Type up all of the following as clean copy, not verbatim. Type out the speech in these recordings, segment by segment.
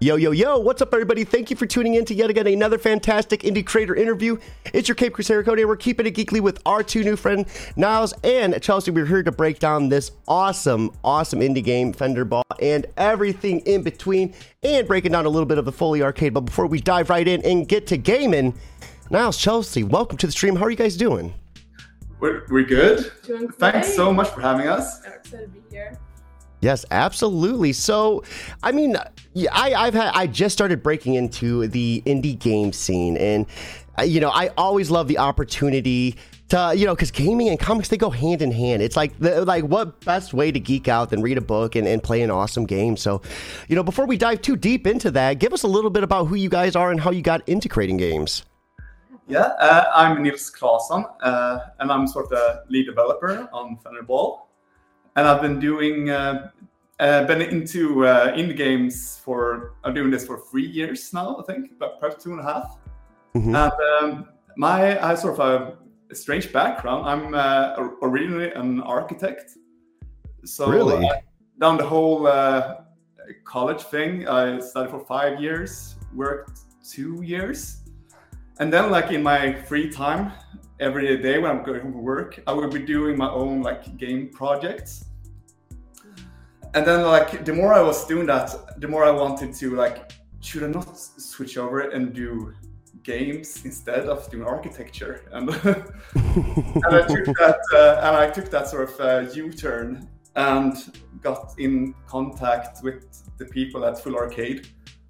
Yo, yo, yo, what's up, everybody? Thank you for tuning in to yet again another fantastic indie creator interview. It's your Cape Crusader Cody, and we're keeping it geekly with our two new friends, Niles and Chelsea. We're here to break down this awesome indie game, Fenderball, and everything in between, and breaking down a little bit of the Foley Arcade. But before we dive right in and get to gaming, Niles, Chelsea, welcome to the stream. How are you guys doing? We're good. Doing great. Thanks so much for having us. I'm excited to be here. Yes, absolutely. So, I mean, I just started breaking into the indie game scene, and I always love the opportunity to, because gaming and comics, they go hand in hand. It's like what best way to geek out than read a book and play an awesome game. So, before we dive too deep into that, give us a little bit about who you guys are and how you got into creating games. Yeah, I'm Nils Claesson, and I'm sort of the lead developer on Fenderball. And I've been doing, been into indie games I'm doing this for 3 years now, I think, but perhaps 2.5. Mm-hmm. And I have sort of a strange background. I'm originally an architect. So really? Done the whole college thing. I studied for 5 years, worked 2 years. And then in my free time, every day when I'm going to work, I will be doing my own game projects. And then the more I was doing that, the more I wanted to should I not switch over and do games instead of doing architecture? And, and I took that sort of U-turn and got in contact with the people at Full Arcade.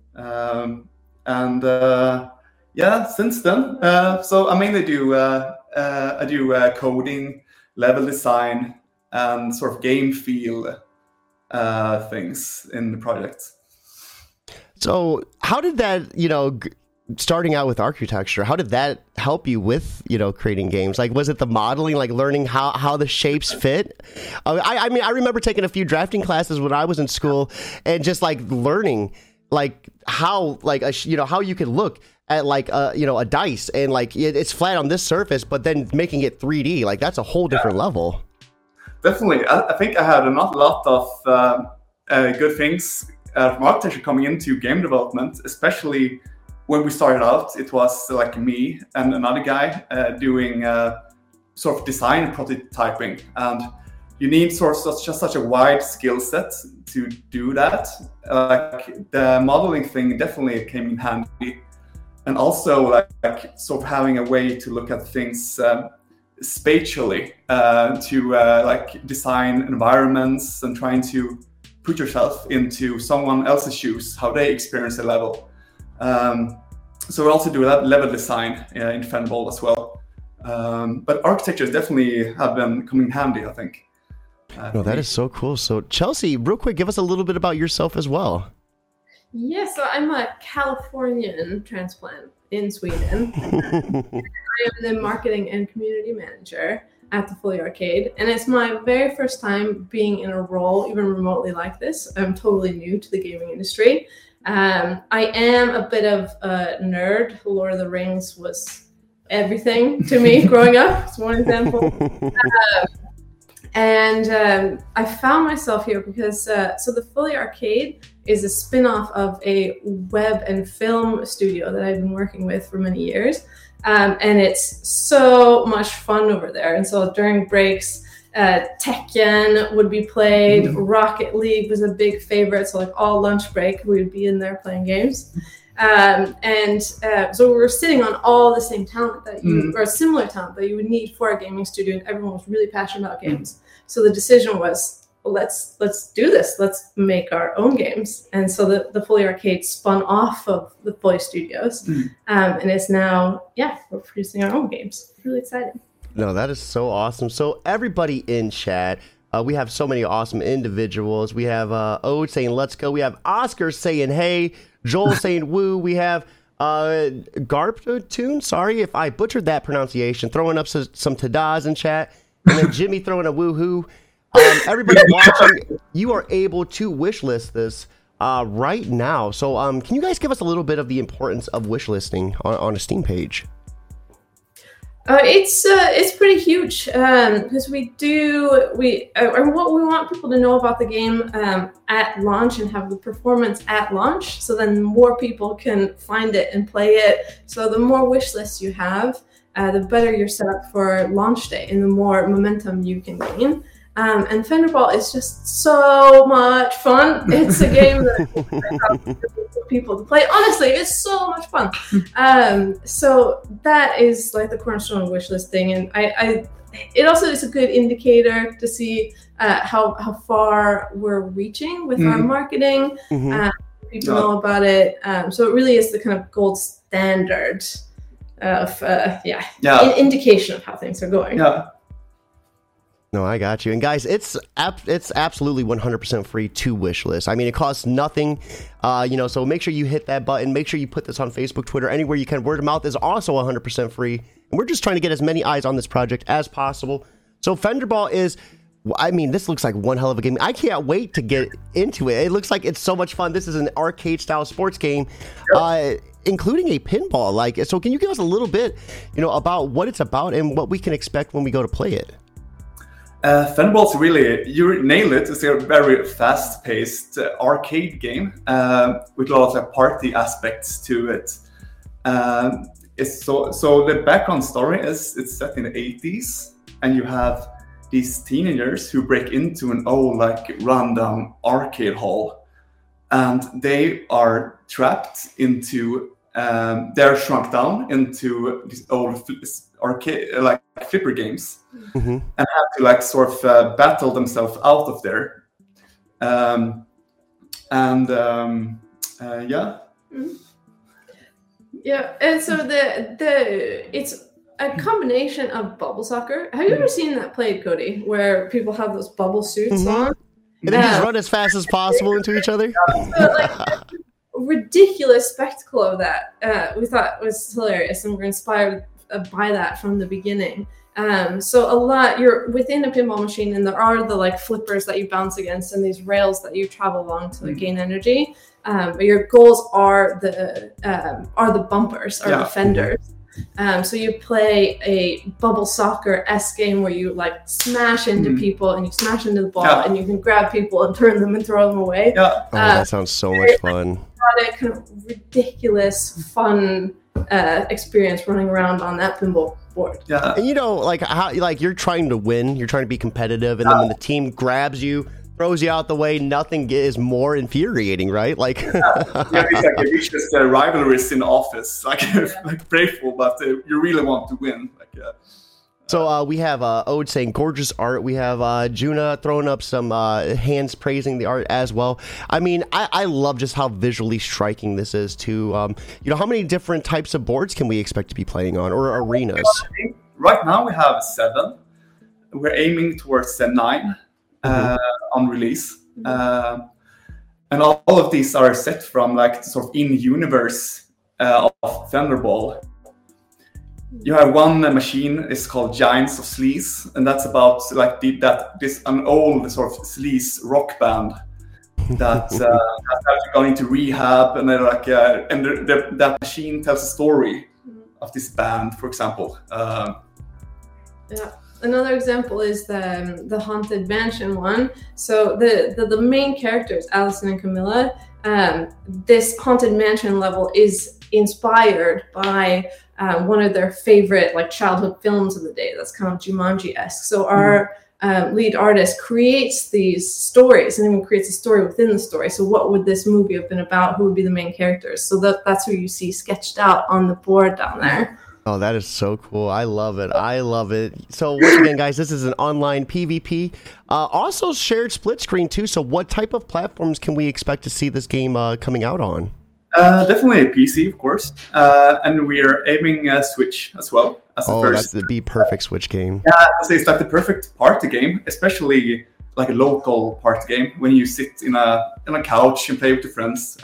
Since then, so I mainly do coding, level design, and sort of game feel things in the project. So how did that, starting out with architecture, how did that help you with, creating games? Was it the modeling, learning how the shapes fit? I mean, I remember taking a few drafting classes when I was in school and just learning how how you can look at a dice and it's flat on this surface, but then making it 3D, that's a whole different level. Definitely. I think I had a lot of good things from architecture coming into game development, especially when we started out. It was me and another guy doing sort of design prototyping. And you need just such a wide skill set to do that. The modeling thing definitely came in handy. And also sort of having a way to look at things spatially, to design environments and trying to put yourself into someone else's shoes, how they experience a level. So we also do that level design in Fenderball as well. But architecture definitely have been coming handy, I think. No, that is so cool. So Chelsea, real quick, give us a little bit about yourself as well. Yeah, so I'm a Californian transplant in Sweden. I am the marketing and community manager at the Foley Arcade, and it's my very first time being in a role even remotely like this. I'm totally new to the gaming industry. I am a bit of a nerd. Lord of the Rings was everything to me growing up. It's one example. I found myself here because the Foley Arcade is a spin-off of a web and film studio that I've been working with for many years. And it's so much fun over there. And so during breaks, Tekken would be played, Rocket League was a big favorite. So all lunch break, we would be in there playing games. So we were sitting on all the same talent or similar talent that you would need for a gaming studio, and everyone was really passionate about games. So the decision was, let's do this. Let's make our own games. And so the Foley Arcade spun off of the Foley Studios, and it's now, we're producing our own games. Really exciting. No, that is so awesome. So everybody in chat, we have so many awesome individuals. We have Ode saying let's go. We have Oscar saying hey. Joel saying woo. We have Garptune, sorry if I butchered that pronunciation, throwing up some tadas in chat. And then Jimmy throwing a woohoo. Everybody watching, you are able to wish list this right now. So can you guys give us a little bit of the importance of wish listing on a Steam page? It's pretty huge because and what we want people to know about the game at launch and have the performance at launch, so then more people can find it and play it. So the more wish lists you have, the better you're set up for launch day, and the more momentum you can gain. And Fenderball is just so much fun. It's a game that people to play. Honestly, it's so much fun. So that is like the cornerstone of wishlist thing, and it also is a good indicator to see how far we're reaching with our marketing. People know about it, so it really is the kind of gold standard of indication of how things are going. Yeah. No, I got you. And guys, it's absolutely 100% free to wishlist. I mean, it costs nothing, so make sure you hit that button. Make sure you put this on Facebook, Twitter, anywhere you can. Word of mouth is also 100% free. And we're just trying to get as many eyes on this project as possible. So Fenderball is, I mean, this looks like one hell of a game. I can't wait to get into it. It looks like it's so much fun. This is an arcade-style sports game, including a pinball. So can you give us a little bit, about what it's about and what we can expect when we go to play it? Fenderball's really, you nailed it. It's a very fast-paced arcade game with a lot of party aspects to it. It's so the background story is it's set in the 80s, and you have these teenagers who break into an old rundown arcade hall, and they are trapped into they're shrunk down into these old arcade flipper games, and have to sort of battle themselves out of there. Yeah, and so it's a combination of bubble soccer. Have you ever seen that played, Cody, where people have those bubble suits on? And they just run as fast as possible into each other? So, ridiculous spectacle of that we thought was hilarious, and we're inspired by that from the beginning. So you're within a pinball machine, and there are the flippers that you bounce against and these rails that you travel along to gain energy. But your goals are the bumpers, the fenders. So you play a bubble soccer-esque game where you smash into people, and you smash into the ball, and you can grab people and turn them and throw them away. That sounds so much fun. A kind of ridiculous fun experience running around on that pinball board. Yeah, and how you're trying to win, you're trying to be competitive, and then when the team grabs you, throws you out the way, nothing is more infuriating, right? Exactly. It's just rivalries in the office, playful, but you really want to win. So we have Ode saying gorgeous art. We have Juna throwing up some hands praising the art as well. I mean, I love just how visually striking this is too. How many different types of boards can we expect to be playing on, or arenas? Right now we have 7. We're aiming towards 9 on release. And all of these are set from sort of in-universe of Thunderball. You have one machine, it's called Giants of Sleaze, and that's about an old sort of sleaze rock band that has actually gone into rehab, and they're that machine tells a story of this band, for example. Another example is the Haunted Mansion one. So the main characters, Allison and Camilla, this Haunted Mansion level is inspired by one of their favorite childhood films of the day. That's kind of Jumanji-esque. So our lead artist creates these stories, and even creates a story within the story. So what would this movie have been about? Who would be the main characters? So that's who you see sketched out on the board down there. Oh, that is so cool. I love it. So once again, guys, this is an online PvP. Also shared split screen too. So what type of platforms can we expect to see this game coming out on? Definitely a PC, of course. And we are aiming Switch as well. As the first. That's the perfect Switch game. Yeah, it's the perfect party game, especially a local party game when you sit in a couch and play with your friends.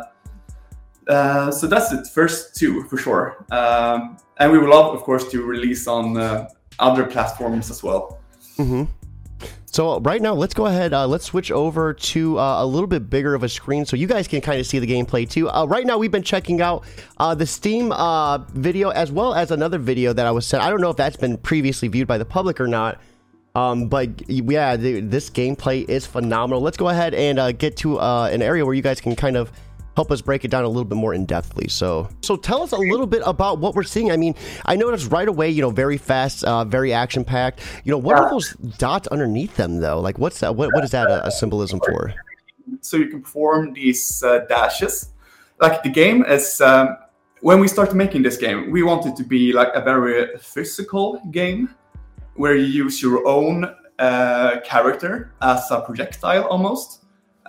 So that's the first 2 for sure. And we would love, of course, to release on other platforms as well. So right now, let's go ahead. Let's switch over to a little bit bigger of a screen so you guys can kind of see the gameplay too. Right now, we've been checking out the Steam video as well as another video that I was sent. I don't know if that's been previously viewed by the public or not. But yeah, this gameplay is phenomenal. Let's go ahead and get to an area where you guys can kind of help us break it down a little bit more in depthly. So tell us a little bit about what we're seeing. I mean, I noticed right away, very fast, very action packed. What are those dots underneath them though? Like, what's that? What is that a symbolism for? So you can perform these dashes. Like the game is, when we started making this game, we wanted to be like a very physical game where you use your own character as a projectile almost.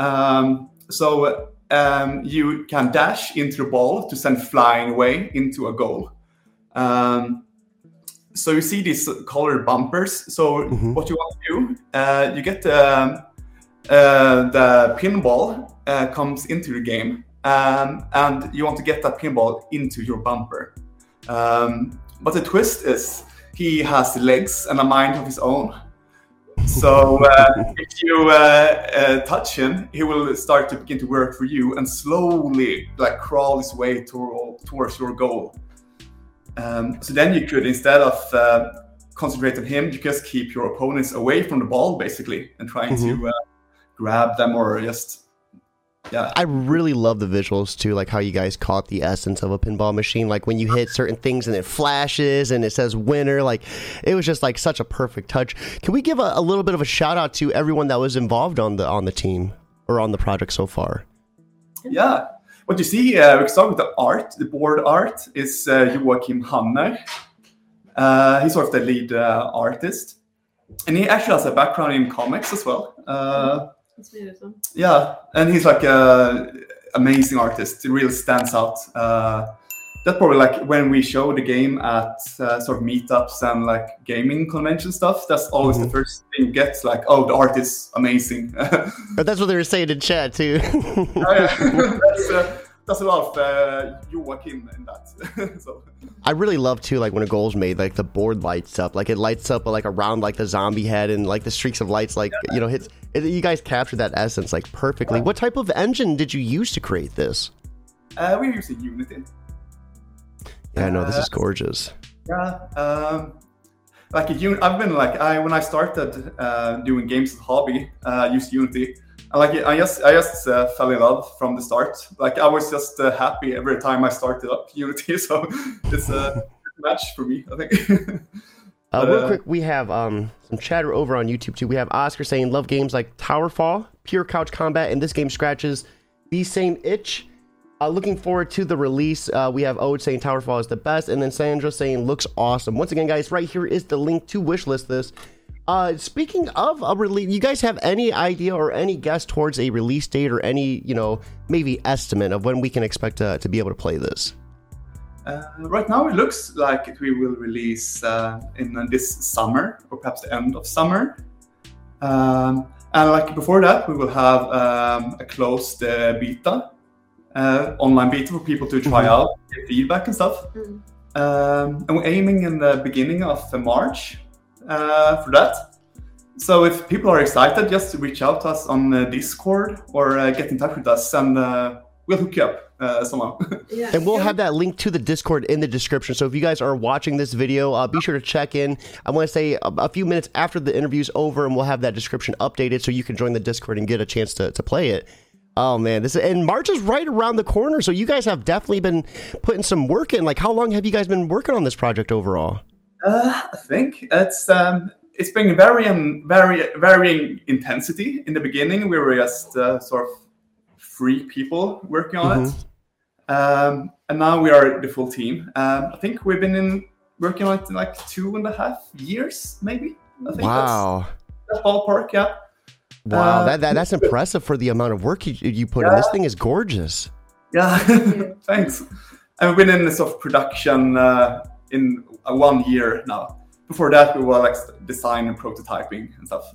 You can dash into the ball to send flying away into a goal. So you see these colored bumpers. So what you want to do, you get the pinball comes into the game, and you want to get that pinball into your bumper. But the twist is he has legs and a mind of his own. So if you touch him, he will start to begin to work for you and slowly crawl his way towards your goal. So then you could, instead of concentrate on him, you just keep your opponents away from the ball basically and trying to grab them or just. Yeah, I really love the visuals too, like how you guys caught the essence of a pinball machine. Like when you hit certain things and it flashes and it says winner, like it was just like such a perfect touch. Can we give a little bit of a shout out to everyone that was involved on the team or on the project so far? Yeah, what you see, we can start with the art. The board art is Joachim Hammer. He's sort of the lead artist, and he actually has a background in comics as well. Yeah, and he's like an amazing artist. It really stands out. That's probably like when we show the game at sort of meetups and like gaming convention stuff. That's always the first thing you get. Like, oh, the art is amazing. But that's what they were saying in chat too. That's a lot of Joachim in that. So. I really love too, like when a goal's made, like the board lights up, like it lights up like around like the zombie head and like the streaks of lights, like hits. You guys captured that essence like perfectly. What type of engine did you use to create this? We're using Unity. Yeah, no, this is gorgeous. Yeah, I've been when I started doing games as a hobby, I used Unity. I just fell in love from the start. Like I was just happy every time I started up Unity, so it's a match for me, I think. Real quick, we have some chatter over on YouTube too. We have Oscar saying, "Love games like Towerfall, pure couch combat, and this game scratches the same itch. Looking forward to the release." We have Ode saying Towerfall is the best, and then Sandra saying looks awesome. Once again, guys, right here is the link to wishlist this. Speaking of a release, you guys have any idea or any guess towards a release date or any, maybe estimate of when we can expect to be able to play this? Right now, it looks like we will release in this summer or perhaps the end of summer. And like before that, we will have a closed beta, online beta for people to try out, get feedback and stuff. And we're aiming in the beginning of March. For that. So if people are excited, just reach out to us on Discord or get in touch with us and we'll hook you up somehow. Yeah. And we'll have that link to the Discord in the description. So if you guys are watching this video, be sure to check in. I want to say a few minutes after the interview's over and we'll have that description updated so you can join the Discord and get a chance to play it. Oh man, and March is right around the corner. So you guys have definitely been putting some work in. Like how long have you guys been working on this project overall? I think it's been varying intensity. In the beginning, we were just sort of 3 people working on it, and now we are the full team. I think we've been working on it in like 2.5 years, maybe. I think wow, that's ballpark, yeah. Wow, that's impressive for the amount of work you put in. This thing is gorgeous. Yeah, thanks. And we've been in this sort of production in 1 year now. Before that, we were like design and prototyping and stuff.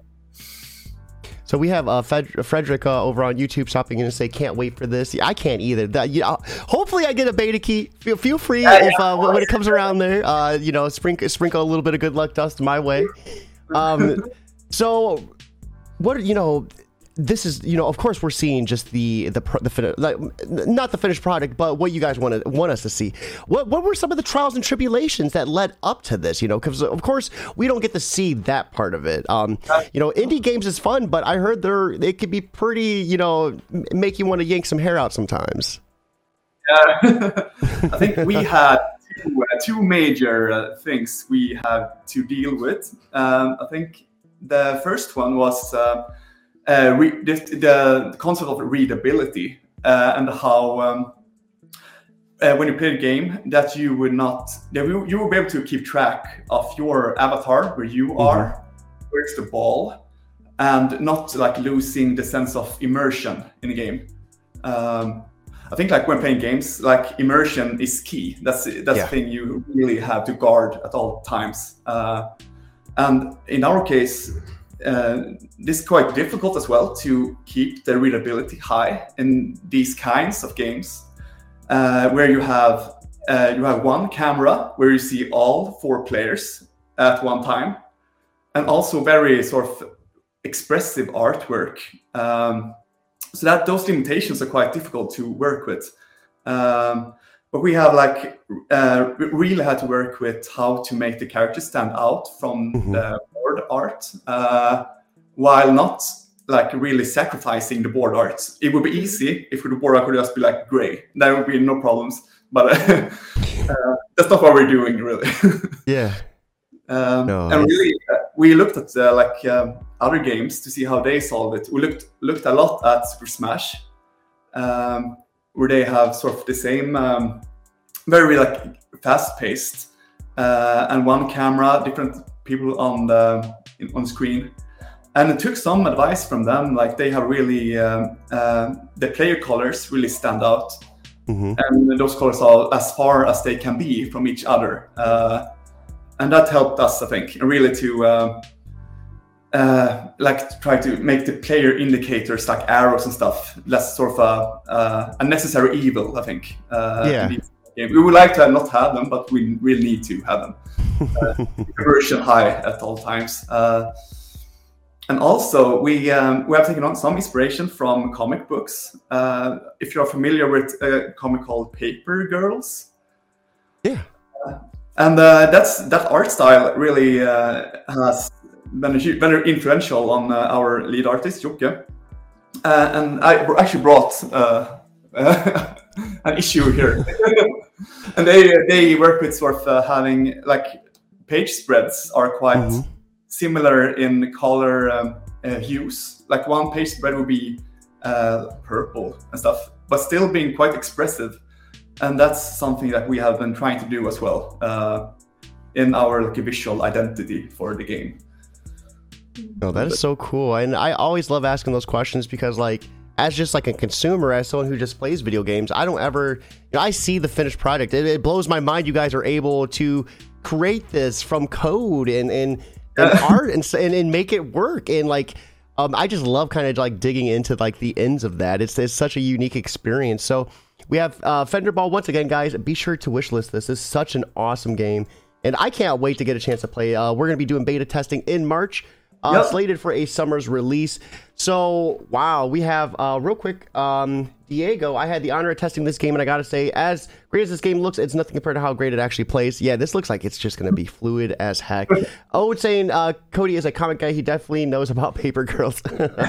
So we have Frederick over on YouTube stopping in and say, "Can't wait for this." Yeah, I can't either. Hopefully, I get a beta key. Feel free when it comes around there. Sprinkle a little bit of good luck dust my way. So, what this is, of course, we're seeing just the like, not the finished product, but what you guys want us to see. What were some of the trials and tribulations that led up to this? Because of course we don't get to see that part of it. Indie games is fun, but I heard it could be pretty, make you want to yank some hair out sometimes. Yeah, I think we had two major things we had to deal with. I think the first one was the concept of readability and how when you play the game that you will be able to keep track of your avatar, where you are, where's the ball, and not like losing the sense of immersion in the game. I think like when playing games, like immersion is key. That's the thing you really have to guard at all times. And in our case, this is quite difficult as well to keep the readability high in these kinds of games, where you have one camera where you see all 4 players at one time, and also very sort of expressive artwork. So that those limitations are quite difficult to work with. But we have really had to work with how to make the characters stand out from the board art, while not like really sacrificing the board art. It would be easy if the board art could just be like gray. There would be no problems. But that's not what we're doing, really. Yeah. And really, we looked at other games to see how they solve it. We looked a lot at Super Smash, where they have sort of the same, very like fast-paced, and one camera, different people on the screen. And it took some advice from them. Like they have really the player colors really stand out, and those colors are as far as they can be from each other. And that helped us, I think, really to try to make the player indicators like arrows and stuff less sort of a necessary evil, I think. We would like to not have them, but we really need to have them. Immersion high at all times. And also, we have taken on some inspiration from comic books. If you're familiar with a comic called Paper Girls. Yeah. And that art style really has been very influential on our lead artist, Jokke. And I actually brought an issue here. And they work with sort of having like page spreads are quite similar in color hues. Like one page spread would be purple and stuff, but still being quite expressive. And that's something that we have been trying to do as well in our visual identity for the game. Oh, that is so cool. And I always love asking those questions because as just like a consumer, as someone who just plays video games, I don't ever, I see the finished product. It blows my mind you guys are able to create this from code and art and make it work. And I just love kind of like digging into like the ends of that. It's such a unique experience. So we have Fenderball once again, guys. Be sure to wishlist this. This is such an awesome game, and I can't wait to get a chance to play. We're going to be doing beta testing in March, slated for a summer's release. So, wow, we have real quick, Diego. I had the honor of testing this game, and I got to say, as great as this game looks, it's nothing compared to how great it actually plays. Yeah, this looks like it's just going to be fluid as heck. Oh, it's saying Cody is a comic guy. He definitely knows about Paper Girls.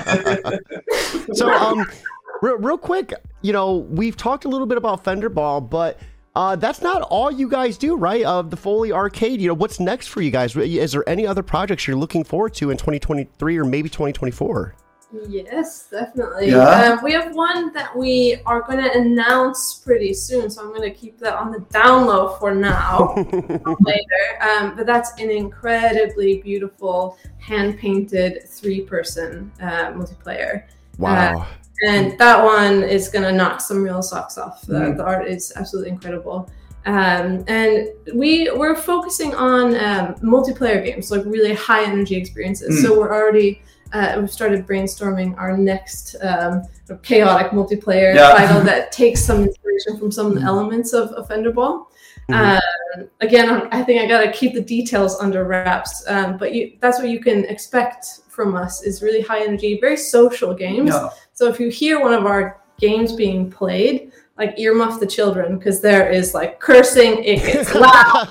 So, real quick, we've talked a little bit about Fenderball, but that's not all you guys do, right? The Foley Arcade, what's next for you guys? Is there any other projects you're looking forward to in 2023 or maybe 2024? Yes, definitely. Yeah. We have one that we are going to announce pretty soon, so I'm going to keep that on the down low for now, later. But that's an incredibly beautiful, hand-painted 3-person multiplayer. Wow. And that one is going to knock some real socks off. The art is absolutely incredible. And we're focusing on multiplayer games, like really high energy experiences. So we're already, we've started brainstorming our next chaotic multiplayer title that takes some inspiration from some elements of Fenderball. Again, I think I gotta keep the details under wraps, but that's what you can expect from us is really high energy, very social games. Yeah. So if you hear one of our games being played, like earmuff the children, because there is like cursing, it gets loud.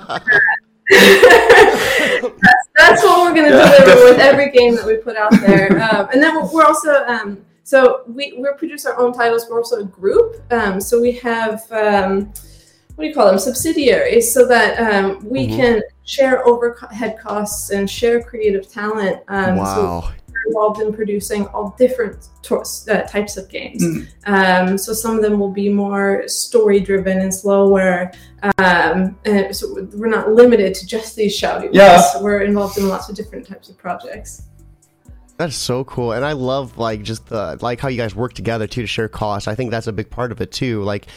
that's what we're going to deliver with every game that we put out there. And then we're also, so we produce our own titles. We're also a group. So we have, what do you call them? Subsidiaries, so that we can share overhead costs and share creative talent. Wow. So we're involved in producing all different types of games. So some of them will be more story-driven and slower. And so we're not limited to just these shouty ones. Yeah. We're involved in lots of different types of projects. That's so cool, and I love like just the like how you guys work together too to share costs. I think that's a big part of it too. Like.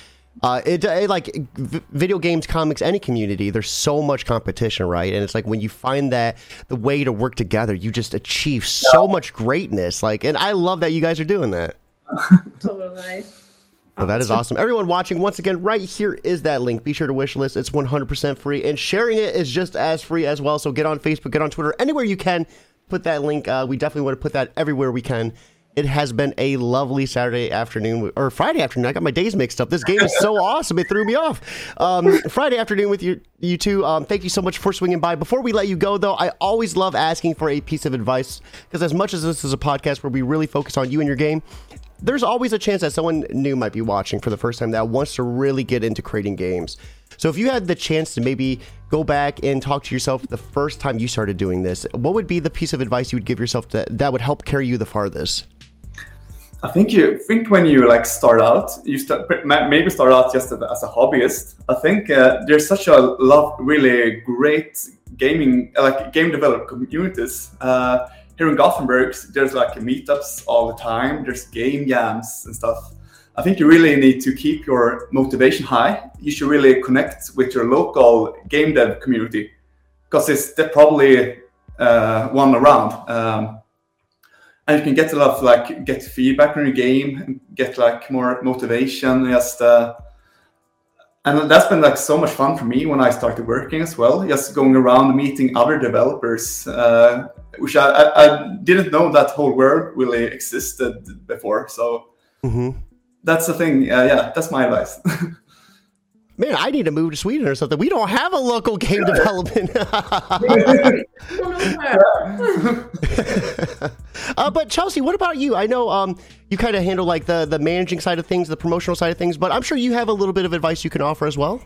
Video games, comics, any community, there's so much competition, right? And it's like when you find that the way to work together, you just achieve so much greatness. Like, and I love that you guys are doing that. Totally. So that is awesome. Everyone watching, once again, right here is that link. Be sure to wish list. It's 100% free, and sharing it is just as free as well. So get on Facebook, get on Twitter, anywhere you can. Put that link. We definitely want to put that everywhere we can. It has been a lovely Saturday afternoon, or Friday afternoon. I got my days mixed up. This game is so awesome. It threw me off. Friday afternoon with you two. Thank you so much for swinging by. Before we let you go, though, I always love asking for a piece of advice, because as much as this is a podcast where we really focus on you and your game, there's always a chance that someone new might be watching for the first time that wants to really get into creating games. So if you had the chance to maybe go back and talk to yourself the first time you started doing this, what would be the piece of advice you would give yourself that would help carry you the farthest? I think when you like start out, maybe start out just as a hobbyist. I think there's such a really great game developer communities. Here in Gothenburg, there's like meetups all the time. There's game jams and stuff. I think you really need to keep your motivation high. You should really connect with your local game dev community, because they're probably one around. And you can get a lot of get feedback on your game and get more motivation. And that's been so much fun for me when I started working as well. Just going around meeting other developers, which I didn't know that whole world really existed before. So that's the thing. That's my advice. Man, I need to move to Sweden or something. We don't have a local game development. But Chelsea, what about you? I know you kind of handle the managing side of things, the promotional side of things, but I'm sure you have a little bit of advice you can offer as well.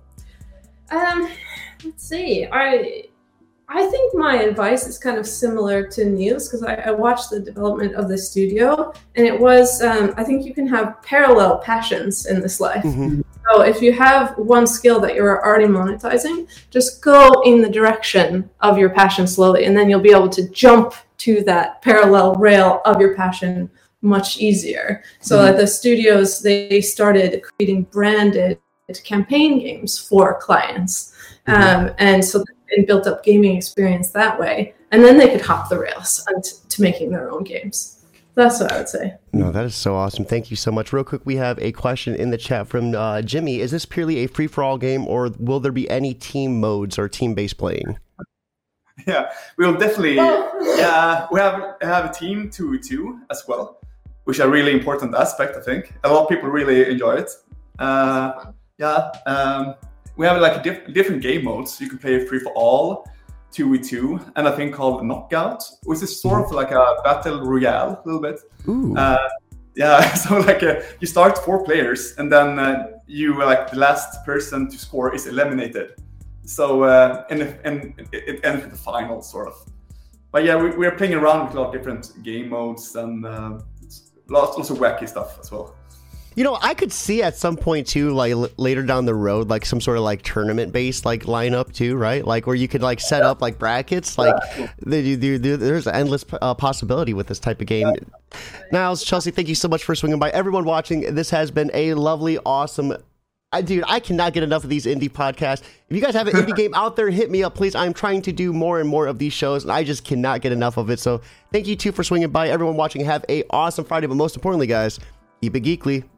Let's see. I think my advice is kind of similar to Niels, because I watched the development of the studio, and it was, I think you can have parallel passions in this life. So if you have one skill that you're already monetizing, just go in the direction of your passion slowly, and then you'll be able to jump to that parallel rail of your passion much easier. So the studios, they started creating branded campaign games for clients. And so they built up gaming experience that way. And then they could hop the rails to making their own games. That's what I would say. No, that is so awesome. Thank you so much. Real quick, we have a question in the chat from Jimmy. Is this purely a free-for-all game, or will there be any team modes or team-based playing? Yeah, we'll definitely. Yeah, we have a team 2v2 as well, which is a really important aspect. I think a lot of people really enjoy it. We have different game modes. You can play free for all, 2v2, and a thing called Knockout, which is sort of like a battle royale, a little bit. Ooh. So you start 4 players, and then the last person to score is eliminated. So and it ends with the final, sort of. But yeah, we're playing around with a lot of different game modes and lots of wacky stuff as well. You know, I could see at some point too, later down the road, some sort of tournament-based lineup too, right? Where you could set up brackets. There's an endless possibility with this type of game. Niles, Chelsea, thank you so much for swinging by. Everyone watching, this has been a lovely, awesome. Dude, I cannot get enough of these indie podcasts. If you guys have an indie game out there, hit me up, please. I'm trying to do more and more of these shows, and I just cannot get enough of it. So thank you, too, for swinging by. Everyone watching, have a awesome Friday. But most importantly, guys, keep it geekly.